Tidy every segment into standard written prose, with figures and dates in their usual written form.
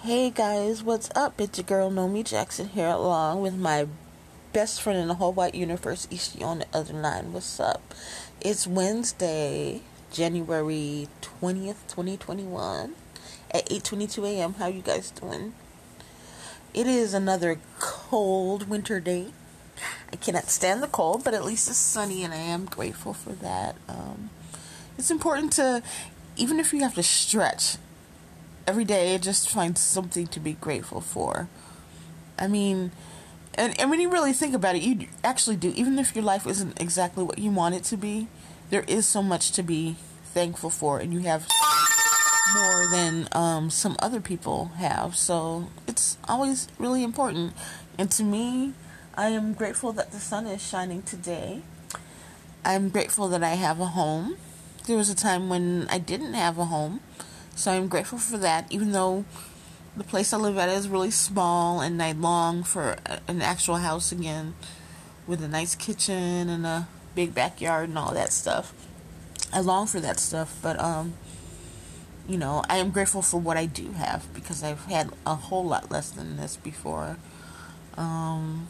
Hey guys, what's up? It's your girl Nomi Jackson here along with my best friend in the whole wide universe, Ishi, on the other line. What's up? It's Wednesday, January 20th, 2021 at 8:22 a.m. How you guys doing? It is another cold winter day. I cannot stand the cold, but at least it's sunny and I am grateful for that. It's important to, even if you have to stretch every day, just find something to be grateful for. I mean, and when you really think about it, you actually do. Even if your life isn't exactly what you want it to be, there is so much to be thankful for, and you have more than some other people have. So it's always really important. And to me, I am grateful that the sun is shining today. I'm grateful that I have a home. There was a time when I didn't have a home, so I'm grateful for that, even though the place I live at is really small and I long for an actual house again with a nice kitchen and a big backyard and all that stuff. I long for that stuff, but I am grateful for what I do have because I've had a whole lot less than this before. My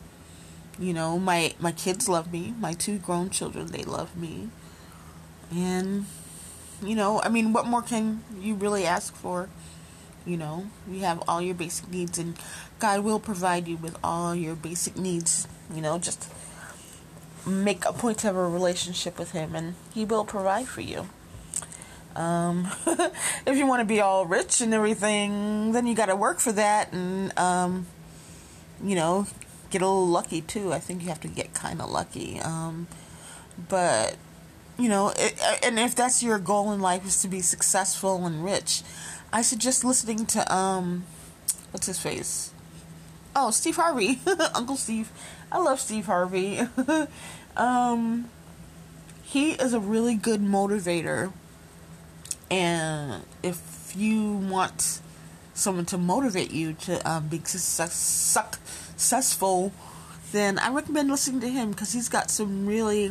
kids love me. My two grown children, they love me. And what more can you really ask for? You have all your basic needs, and God will provide you with all your basic needs. Just make a point to have a relationship with Him, and He will provide for you. If you want to be all rich and everything, then you got to work for that, and get a little lucky too. I think you have to get kind of lucky. But and if that's your goal in life, is to be successful and rich, I suggest listening to what's his face? Oh, Steve Harvey. Uncle Steve. I love Steve Harvey. He is a really good motivator, and if you want someone to motivate you to be successful, then I recommend listening to him because he's got some really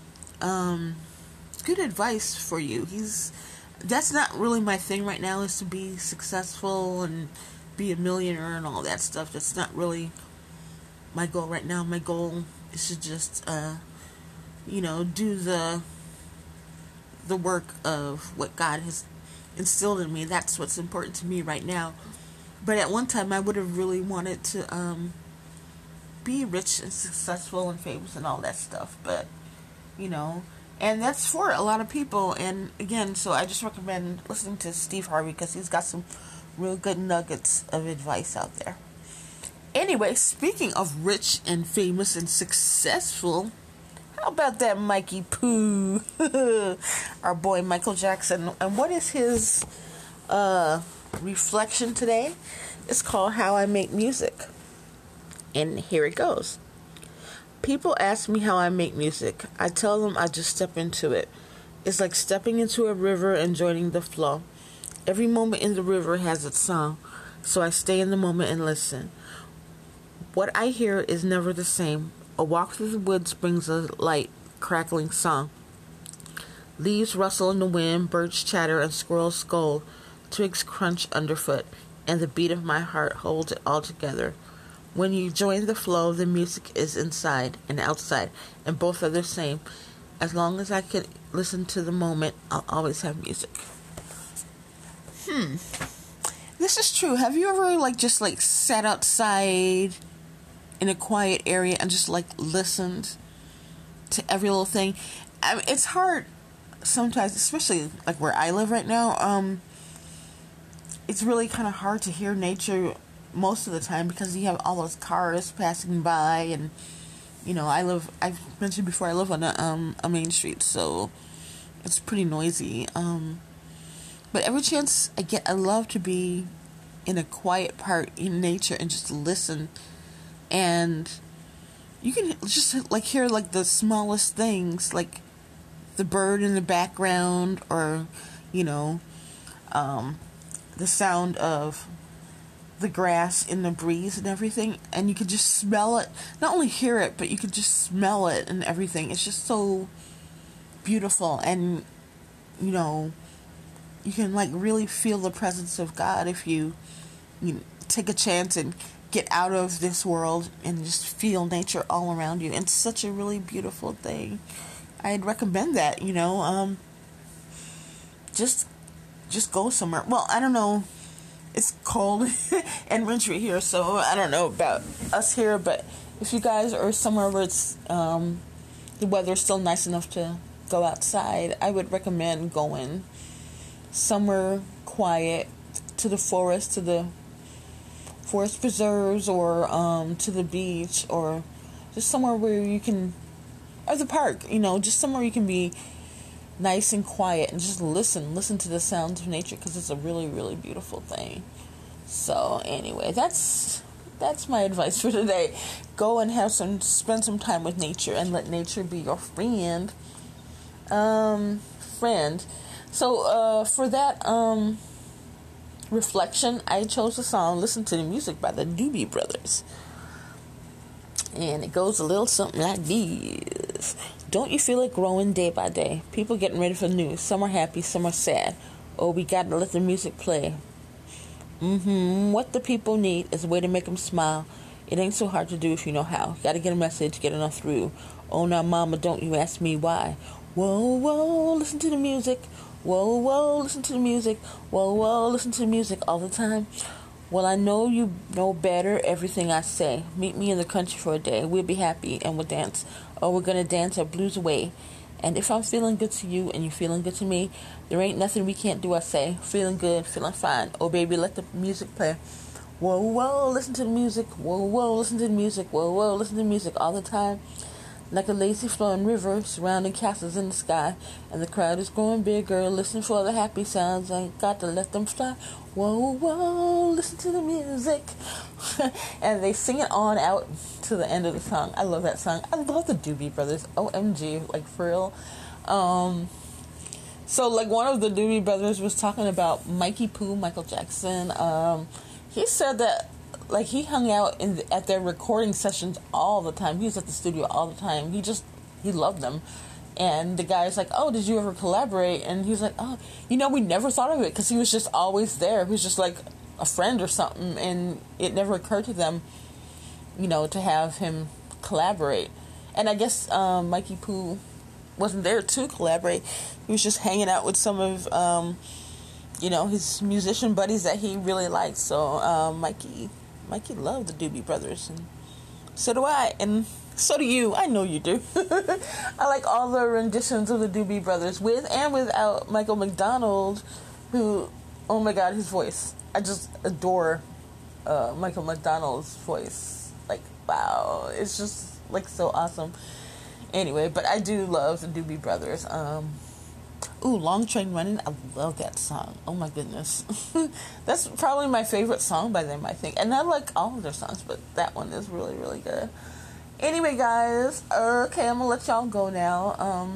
good advice for you. That's not really my thing right now, is to be successful and be a millionaire and all that stuff. That's not really my goal right now. My goal is to just do the work of what God has instilled in me. That's what's important to me right now. But at one time I would have really wanted to be rich and successful and famous and all that stuff, but and that's for a lot of people. And again, so I just recommend listening to Steve Harvey because he's got some real good nuggets of advice out there. Anyway, speaking of rich and famous and successful, how about that Mikey Poo? Our boy Michael Jackson. And what is his reflection today? It's called How I Make Music. And here it goes. People ask me how I make music. I tell them I just step into it. It's like stepping into a river and joining the flow. Every moment in the river has its song, so I stay in the moment and listen. What I hear is never the same. A walk through the woods brings a light, crackling song. Leaves rustle in the wind, birds chatter, and squirrels scold. Twigs crunch underfoot, and the beat of my heart holds it all together. When you join the flow, the music is inside and outside, and both are the same. As long as I can listen to the moment, I'll always have music. This is true. Have you ever just sat outside in a quiet area and just listened to every little thing? I mean, it's hard sometimes, especially where I live right now. It's really kind of hard to hear nature most of the time because you have all those cars passing by, and I've mentioned before, I live on a main street, so it's pretty noisy. But every chance I get, I love to be in a quiet part in nature and just listen. And you can just hear the smallest things, like the bird in the background, or the sound of the grass in the breeze and everything, and you could just smell it. Not only hear it, but you could just smell it and everything. It's just so beautiful, and you can really feel the presence of God if you take a chance and get out of this world and just feel nature all around you. It's such a really beautiful thing. I'd recommend that, just go somewhere. Well, I don't know. It's cold and wintry here, so I don't know about us here, but if you guys are somewhere where it's the weather's still nice enough to go outside, I would recommend going somewhere quiet, to the forest preserves, or to the beach, or just somewhere where you can, or the park, just somewhere you can be nice and quiet and just listen to the sounds of nature, because it's a really, really beautiful thing. So anyway, that's my advice for today. Go and spend some time with nature and let nature be your friend. So for that reflection, I chose the song "Listen to the Music" by the Doobie Brothers. And it goes a little something like this. Don't you feel it growing day by day? People getting ready for the news. Some are happy, some are sad. Oh, we gotta let the music play. What the people need is a way to make them smile. It ain't so hard to do if you know how. Gotta get a message, get enough through. Oh, now, mama, don't you ask me why. Whoa, whoa, listen to the music. Whoa, whoa, listen to the music. Whoa, whoa, listen to the music all the time. Well, I know you know better everything I say. Meet me in the country for a day. We'll be happy and we'll dance. Oh, we're gonna dance our blues away. And if I'm feeling good to you and you're feeling good to me, there ain't nothing we can't do, I say. Feeling good, feeling fine. Oh, baby, let the music play. Whoa, whoa, listen to the music. Whoa, whoa, listen to the music. Whoa, whoa, listen to the music all the time. Like a lazy flowing river surrounding castles in the sky. And the crowd is growing bigger. Listen for the happy sounds. I got to let them fly. Whoa, whoa, listen to the music. And they sing it on out to the end of the song. I love that song. I love the Doobie Brothers. OMG, like for real. So like one of the Doobie Brothers was talking about Mikey Poo, Michael Jackson. He said that like he hung out at their recording sessions all the time. He was at the studio all the time. He loved them. And the guy's like, oh, did you ever collaborate? And he's like, oh, we never thought of it, because he was just always there. He was just like a friend or something. And it never occurred to them, to have him collaborate. And I guess Mikey Poo wasn't there to collaborate. He was just hanging out with some of, his musician buddies that he really liked. So Mikey loved the Doobie Brothers. And so do I. And so do you. I know you do. I like all the renditions of the Doobie Brothers, with and without Michael McDonald, who, oh my God, his voice. I just adore Michael McDonald's voice. Like, wow. It's just, like, so awesome. Anyway, but I do love the Doobie Brothers. Long Train Running. I love that song. Oh my goodness. That's probably my favorite song by them, I think. And I like all of their songs, but that one is really, really good. Anyway, guys, okay, I'm gonna let y'all go now.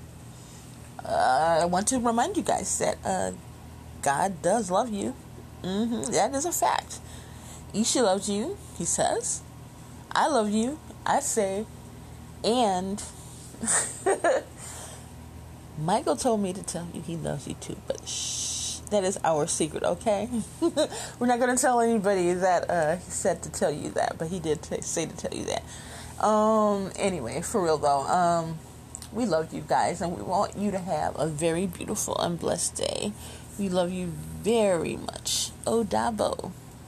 I want to remind you guys that God does love you. That is a fact. Ishi loves you, he says. I love you, I say. And Michael told me to tell you he loves you too, but shh, that is our secret, okay? We're not going to tell anybody that he said to tell you that, but he did say to tell you that. Anyway, for real though, we love you guys, and we want you to have a very beautiful and blessed day. We love you very much. Odabo.